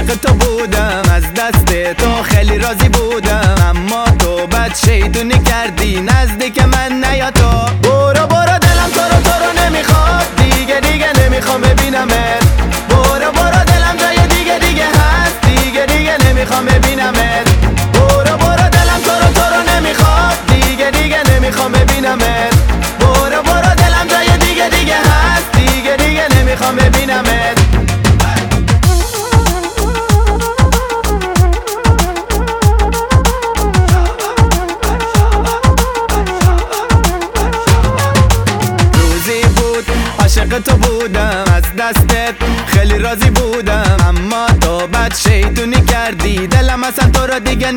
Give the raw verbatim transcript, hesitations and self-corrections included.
عاشق تو بودم، از دست تو خیلی راضی بودم، اما تو بد شیطونی کردی نزدیک من نیا تو. برو برو دلم تو رو تو رو نمیخواد، دیگه دیگه نمیخوام ببینمت. برو برو دلم جای دیگه دیگه هست، دیگه دیگه نمیخوام ببینمت. برو برو دلم تو رو تو رو نمیخواد، دیگه دیگه نمیخوام ببینمت. برو برو دلم جای دیگه دیگه هست، دیگه دیگه نمیخوام ببینمت. عاشق تو بودم، از دستت خیلی راضی بودم، اما تو بد شیطونی کردی، دلم اصلا تو رو دیگه